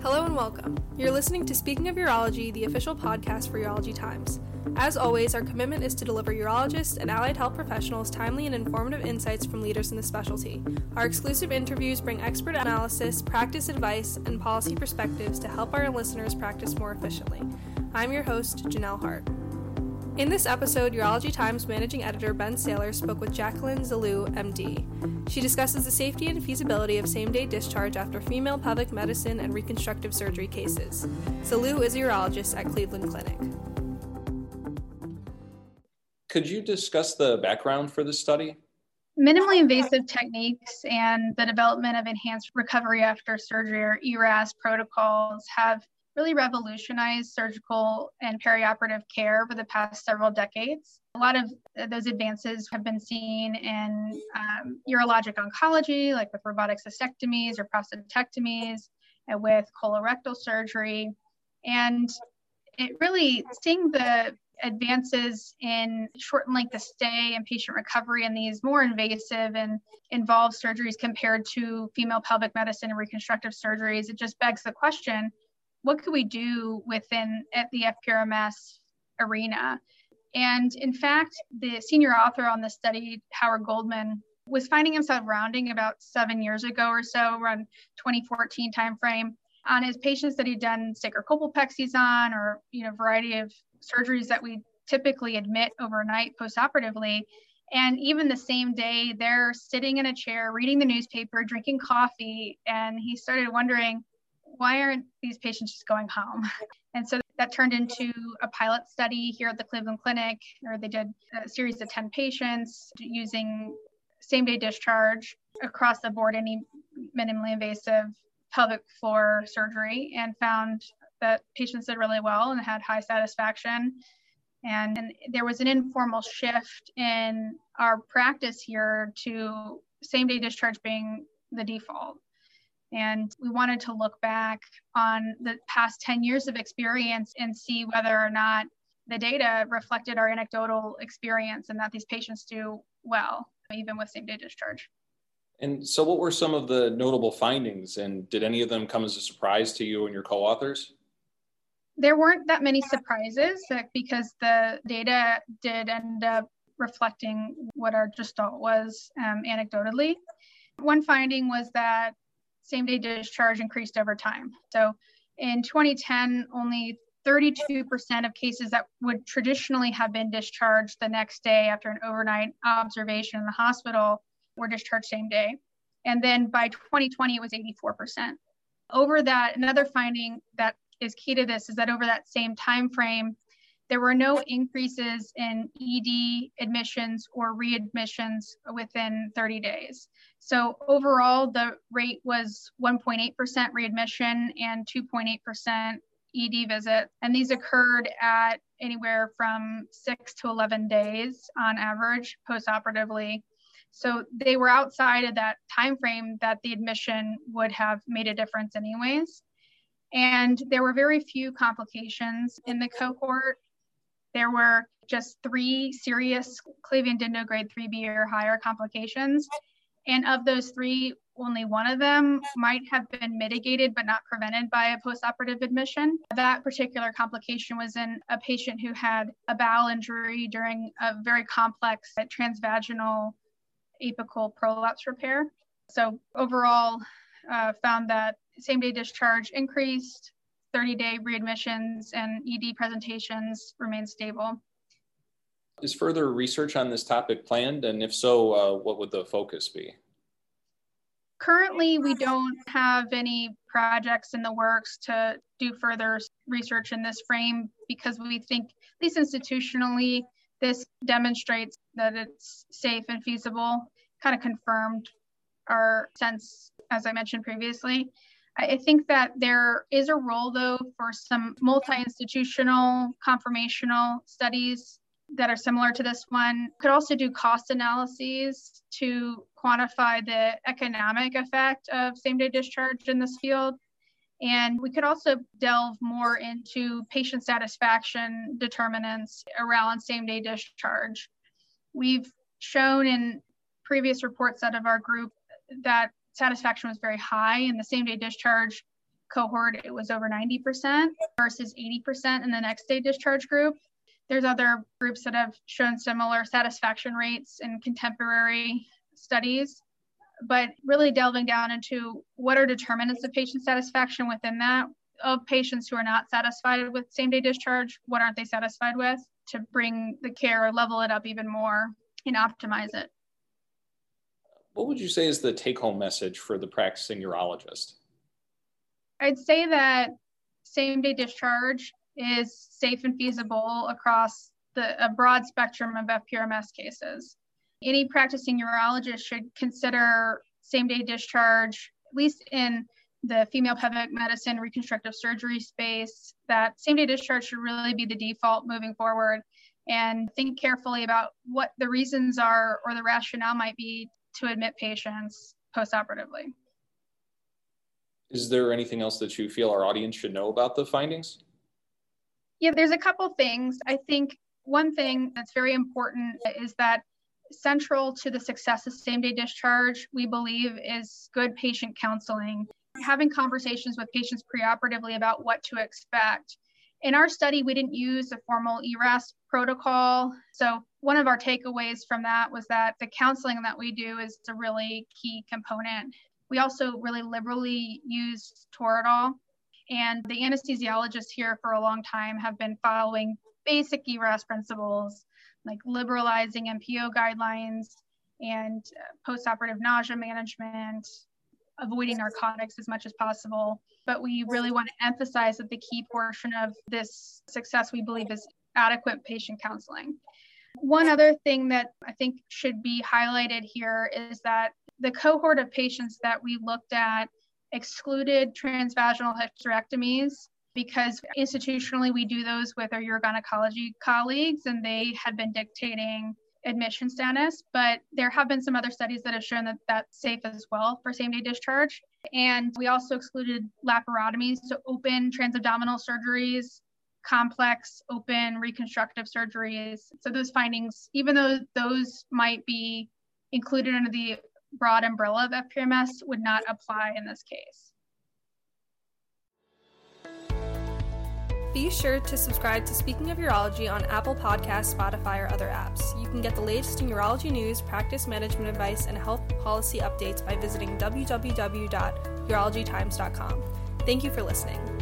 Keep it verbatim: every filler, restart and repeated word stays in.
Hello and welcome. You're listening to Speaking of Urology, the official podcast for Urology Times. As always, our commitment is to deliver urologists and allied health professionals timely and informative insights from leaders in the specialty. Our exclusive interviews bring expert analysis, practice advice, and policy perspectives to help our listeners practice more efficiently. I'm your host, Janelle Hart. In this episode, Urology Times managing editor Ben Saylor spoke with Jacqueline Zalou, M D. She discusses the safety and feasibility of same-day discharge after female pelvic medicine and reconstructive surgery cases. Zalou is a urologist at Cleveland Clinic. Could you discuss the background for this study? Minimally invasive techniques and the development of enhanced recovery after surgery, or E R A S protocols, have really revolutionized surgical and perioperative care over the past several decades. A lot of those advances have been seen in um, urologic oncology, like with robotic cystectomies or prostatectomies, and with colorectal surgery. And it really, seeing the advances in shortened length of stay and patient recovery in these more invasive and involved surgeries compared to female pelvic medicine and reconstructive surgeries, it just begs the question, what could we do within at the F P R M S arena? And in fact, the senior author on this study, Howard Goldman, was finding himself rounding about seven years ago or so, around twenty fourteen timeframe, on his patients that he'd done sacrocolpopexes on, or you know, variety of surgeries that we typically admit overnight postoperatively. And even the same day, they're sitting in a chair, reading the newspaper, drinking coffee, and he started wondering, why aren't these patients just going home? And so that turned into a pilot study here at the Cleveland Clinic, where they did a series of ten patients using same-day discharge across the board, any minimally invasive pelvic floor surgery, and found that patients did really well and had high satisfaction. And, and there was an informal shift in our practice here to same-day discharge being the default. And we wanted to look back on the past ten years of experience and see whether or not the data reflected our anecdotal experience and that these patients do well, even with same-day discharge. And so what were some of the notable findings, and did any of them come as a surprise to you and your co-authors? There weren't that many surprises because the data did end up reflecting what our gestalt was um, anecdotally. One finding was that same-day discharge increased over time. So in twenty ten, only thirty-two percent of cases that would traditionally have been discharged the next day after an overnight observation in the hospital were discharged same day. And then by twenty twenty, it was eighty-four percent. Over that, another finding that is key to this is that over that same time frame, there were no increases in E D admissions or readmissions within thirty days. So overall, the rate was one point eight percent readmission and two point eight percent E D visit. And these occurred at anywhere from six to eleven days on average postoperatively. So they were outside of that time frame that the admission would have made a difference anyways. And there were very few complications in the cohort. There were just three serious Clavien Dindo grade three B or higher complications. And of those three, only one of them might have been mitigated but not prevented by a postoperative admission. That particular complication was in a patient who had a bowel injury during a very complex transvaginal apical prolapse repair. So overall, uh, found that same-day discharge increased, thirty-day readmissions and E D presentations remained stable. Is further research on this topic planned? And if so, uh, what would the focus be? Currently, we don't have any projects in the works to do further research in this frame because we think, at least institutionally, this demonstrates that it's safe and feasible, kind of confirmed our sense, as I mentioned previously. I think that there is a role, though, for some multi-institutional conformational studies that are similar to this one. Could also do cost analyses to quantify the economic effect of same-day discharge in this field. And we could also delve more into patient satisfaction determinants around same-day discharge. We've shown in previous reports out of our group that satisfaction was very high, and the same-day discharge cohort, it was over ninety percent versus eighty percent in the next day discharge group. There's other groups that have shown similar satisfaction rates in contemporary studies, but really delving down into what are determinants of patient satisfaction within that, of patients who are not satisfied with same-day discharge, what aren't they satisfied with, to bring the care, level it up even more, and optimize it. What would you say is the take-home message for the practicing urologist? I'd say that same-day discharge is safe and feasible across the, a broad spectrum of F P R M S cases. Any practicing urologist should consider same-day discharge, at least in the female pelvic medicine reconstructive surgery space, that same-day discharge should really be the default moving forward, and think carefully about what the reasons are or the rationale might be to admit patients postoperatively. Is there anything else that you feel our audience should know about the findings? Yeah, there's a couple things. I think one thing that's very important is that central to the success of same-day discharge, we believe, is good patient counseling, having conversations with patients preoperatively about what to expect. In our study, we didn't use a formal E R A S protocol. So one of our takeaways from that was that the counseling that we do is a really key component. We also really liberally use Toradol, and the anesthesiologists here for a long time have been following basic E R A S principles, like liberalizing M P O guidelines and postoperative nausea management, avoiding narcotics as much as possible. But we really want to emphasize that the key portion of this success, we believe, is adequate patient counseling. One other thing that I think should be highlighted here is that the cohort of patients that we looked at excluded transvaginal hysterectomies because institutionally we do those with our urogynecology colleagues, and they had been dictating admission status, but there have been some other studies that have shown that that's safe as well for same-day discharge. And we also excluded laparotomies, so open transabdominal surgeries, complex open reconstructive surgeries. So those findings, even though those might be included under the broad umbrella of F P R M S, would not apply in this case. Be sure to subscribe to Speaking of Urology on Apple Podcasts, Spotify, or other apps. You can get the latest in urology news, practice management advice, and health policy updates by visiting w w w dot urology times dot com. Thank you for listening.